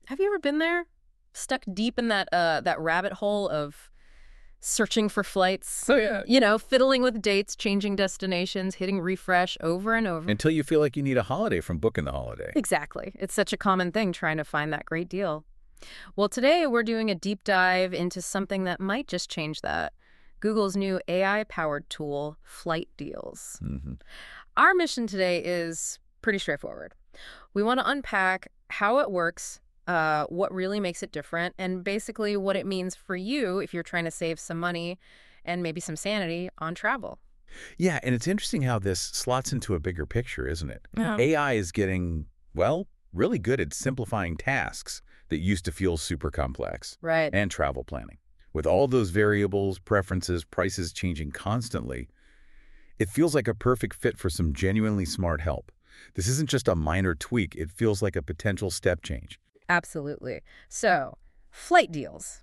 Have you ever been there? Stuck deep in that rabbit hole of searching for flights, Oh, yeah. fiddling with dates, changing destinations, hitting refresh over and over. Until you feel like you need a holiday from booking the holiday. Exactly. It's such a common thing trying to find that great deal. Well, today we're doing a deep dive into something that might just change that. Google's new AI-powered tool, Flight Deals. Hmm. Our mission today is pretty straightforward. We want to unpack how it works, what really makes it different, and basically what it means for you if you're trying to save some money and maybe some sanity on travel. Yeah, and it's interesting how this slots into a bigger picture, isn't it? Yeah. AI is getting, well, really good at simplifying tasks that used to feel super complex, Right. and travel planning. With all those variables, preferences, prices changing constantly, it feels like a perfect fit for some genuinely smart help. This isn't just a minor tweak, it feels like a potential step change. Absolutely. So, Flight Deals.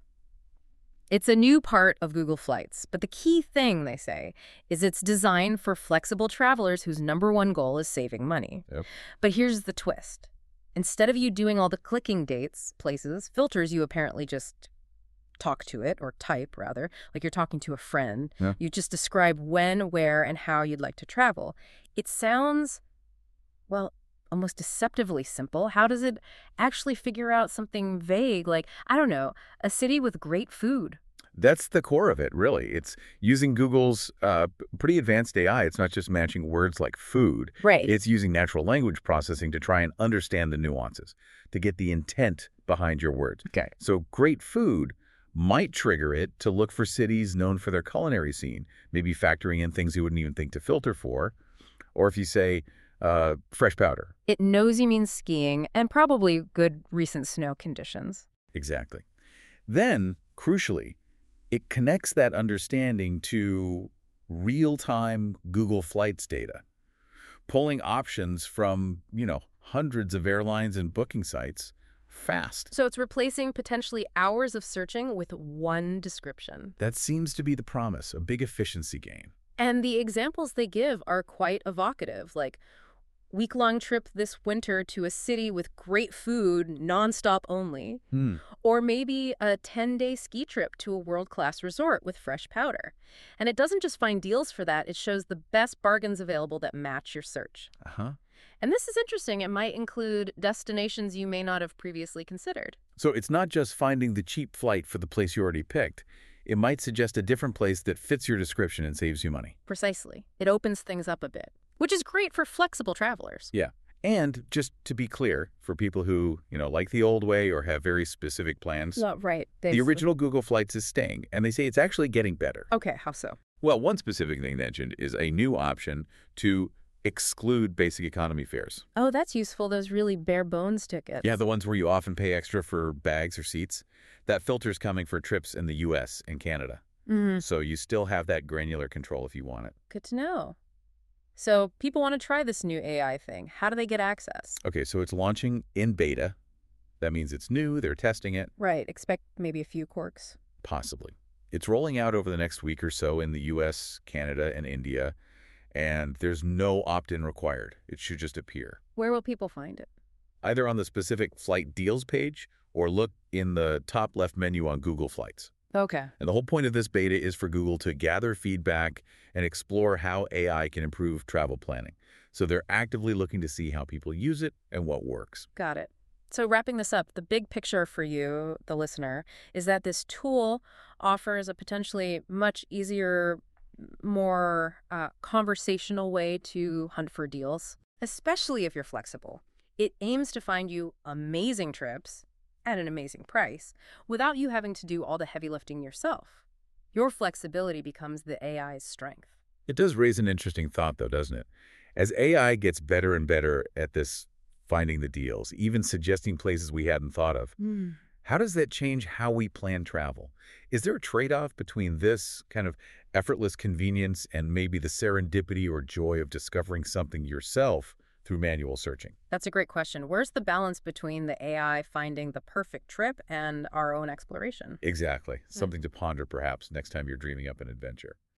It's a new part of Google Flights, but the key thing, they say, is it's designed for flexible travelers whose number one goal is saving money. Yep. But here's the twist. Instead of you doing all the clicking dates, places, filters, you apparently just talk to it, or type, rather, like you're talking to a friend. Yeah. You just describe when, where, and how you'd like to travel. It sounds, well, almost deceptively simple. How does it actually figure out something vague, like, I don't know, a city with great food? That's the core of it, really. It's using Google's pretty advanced AI. It's not just matching words like food. Right. It's using natural language processing to try and understand the nuances, to get the intent behind your words. Okay. So great food might trigger it to look for cities known for their culinary scene, maybe factoring in things you wouldn't even think to filter for. Or if you say fresh powder. It knows you mean skiing and probably good recent snow conditions. Exactly. Then, crucially, it connects that understanding to real-time Google Flights data, pulling options from, hundreds of airlines and booking sites fast. So it's replacing potentially hours of searching with one description. That seems to be the promise, a big efficiency gain. And the examples they give are quite evocative, like week-long trip this winter to a city with great food, nonstop only, Hmm. or maybe a 10-day ski trip to a world-class resort with fresh powder. And it doesn't just find deals for that, it shows the best bargains available that match your search. Uh-huh. And this is interesting. It might include destinations you may not have previously considered. So it's not just finding the cheap flight for the place you already picked. It might suggest a different place that fits your description and saves you money. Precisely. It opens things up a bit, which is great for flexible travelers. Yeah. And just to be clear, for people who, like the old way or have very specific plans, Right. the original Google Flights is staying, and they say it's actually getting better. Okay, how so? Well, one specific thing mentioned is a new option to exclude basic economy fares. Oh, that's useful, those really bare bones tickets. Yeah, the ones where you often pay extra for bags or seats. That filter's coming for trips in the U.S. and Canada. So you still have that granular control if you want it. Good to know. So people want to try this new AI thing. How do they get access? Okay, so it's launching in beta. That means it's new, they're testing it, Right, expect maybe a few quirks. possibly. It's rolling out over the next week or so in the U.S., Canada, and India, and there's no opt-in required. It should just appear. Where will people find it? Either on the specific flight deals page or look in the top left menu on Google Flights. Okay. And the whole point of this beta is for Google to gather feedback and explore how AI can improve travel planning. So they're actively looking to see how people use it and what works. Got it. So wrapping this up, the big picture for you, the listener, is that this tool offers a potentially much easier, more conversational way to hunt for deals, especially if you're flexible. It aims to find you amazing trips at an amazing price without you having to do all the heavy lifting yourself. Your flexibility becomes the AI's strength. It does raise an interesting thought, though, doesn't it? As AI gets better and better at this finding the deals, even suggesting places we hadn't thought of, how does that change how we plan travel? Is there a trade-off between this kind of effortless convenience and maybe the serendipity or joy of discovering something yourself through manual searching? That's a great question. Where's the balance between the AI finding the perfect trip and our own exploration? Exactly. Something to ponder, perhaps, next time you're dreaming up an adventure.